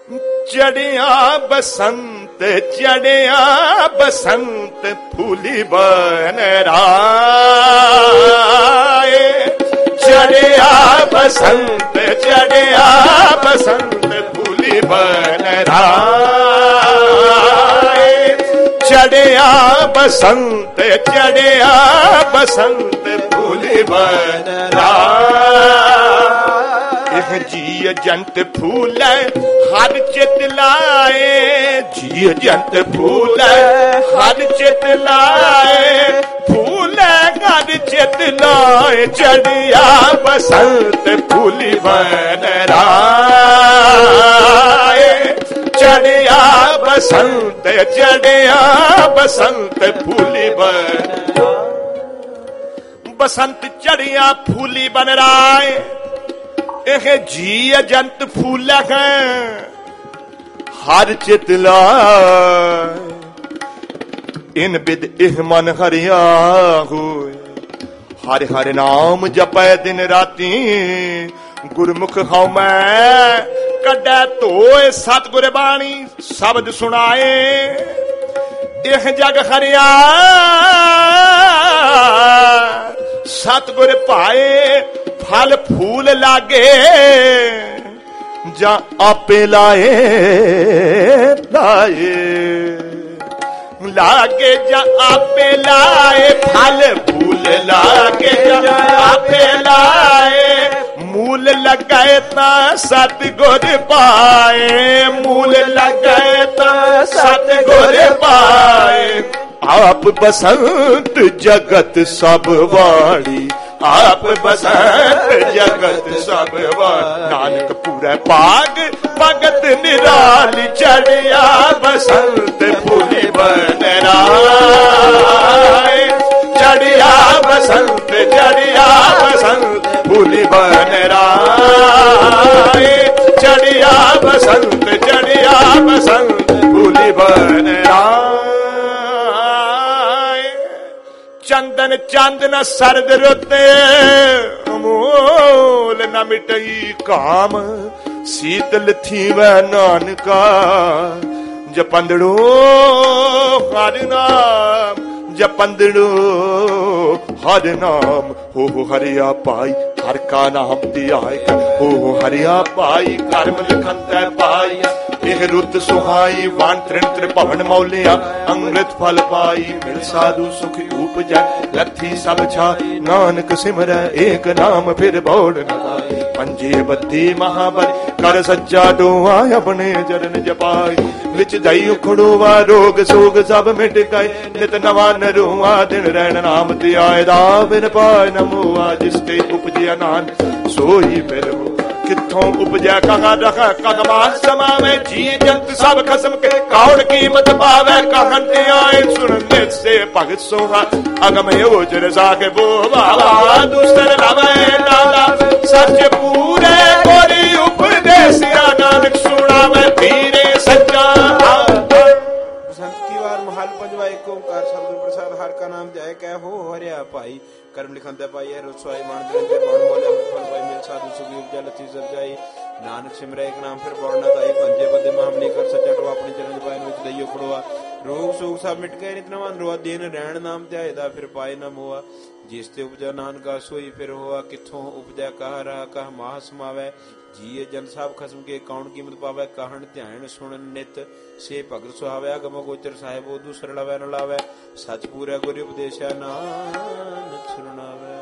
चढ़िया बसंत चढ़िया बसंत फूली बन राए चढ़िया बसंत फूली बन राए चढ़िया बसंत फूली बन राए जी जंत फूल हर चित लाए जी जंत फूल हर चित लाए फूल हर चित लाए चढ़िया बसंत फूली बन राए चढ़िया बसंत फूली बन बसंत चढ़िया फूली बन राए एह जी जंत फूल है हर चित लाए इन बिद इह मन हरिया होए हर हर नाम जपै दिन राती गुरमुख हौ मैं कड्डै धोए सतगुर बाणी शब्द सुनाए इह जग हरिया सतगुर पाए फल फूल लागे जा आपे लाए लागे जा आपे लाए फल फूल लागे जा आपे लाए मूल लगाए ता सतगुर पाए मूल लगाए ता सतगुर पाए आप बसंत जगत सब वाणी आप बसंत जगत सब नानक पूरा पाग भगत निराली चढ़िया बसंत फूली बन राए चढ़िया बसंत फूली बन राए चढ़िया बसंत फूली बन राए चंदन चंद न सरद रुते अमोल न मिटई काम शीतल थी वह नानका जपंदड़ो हर नाम जपंदड़ो हर नाम हो हरिया पाई हर का नाम दियाय हो हरिया पाई कर्म लिखंतै पाई एह रुत सुहाई वान त्रिन त्रिभवन मौलिया अमृत फल पाई मिल साधु सुख उपजै लथी सब छाई नानक सिमरै एक नाम फिर बौड़ न पाई पंजे बत्ती महाबली कर सच्चा डोआ अपने चरण जपाई विच दई उखड़ोवा रोग सोग सब मिट गए नित नवा नरोआ दिन रहन नाम ध्याय दा बिन पाय नमोआ जिसते उपजया नानक सोई फिर हो किथों उपजै कहाँ रखा कगमान समावे जी जंत सब खसम के कौड़ कीमत पावे कहते आए सुनने से भगत सोहा अगम योजर साके बो बाबा दूसर लवे नाला सच पूरे गोरी उपदेसिया नानक सुनावे धीरे सच्चा बसंत की वार महल पंजवा एक ओंकार सतगुर प्रसाद हर का नाम जय कह हो हरिया पाई कर्म लिखंते पाई है रसोई मान दे बाण मोले फल पाई मिल साधु सुखी उपजल थी सब जाई नानक सिमरे एक नाम फिर बोलना ताई पंजे बदे मामली कर सचटो अपने चरण पाए विच दइयो खड़ोआ रोग सोग सब मिट गए नित नवा रोआ दिन रहन नाम ध्यायदा फिर पाए न मोआ जिस ते उपजा नानका सोई फिर होआ किथों उपजा कह रहा कह माह समावै जीए जन साहब खसम के कौन कीमत पावै कहन ध्यान सुनन नित से भगत सुहावै गम गोचर साहिब दूसर लवै न लावै सच पूरा गुरु उपदेशा नानक सुनावै।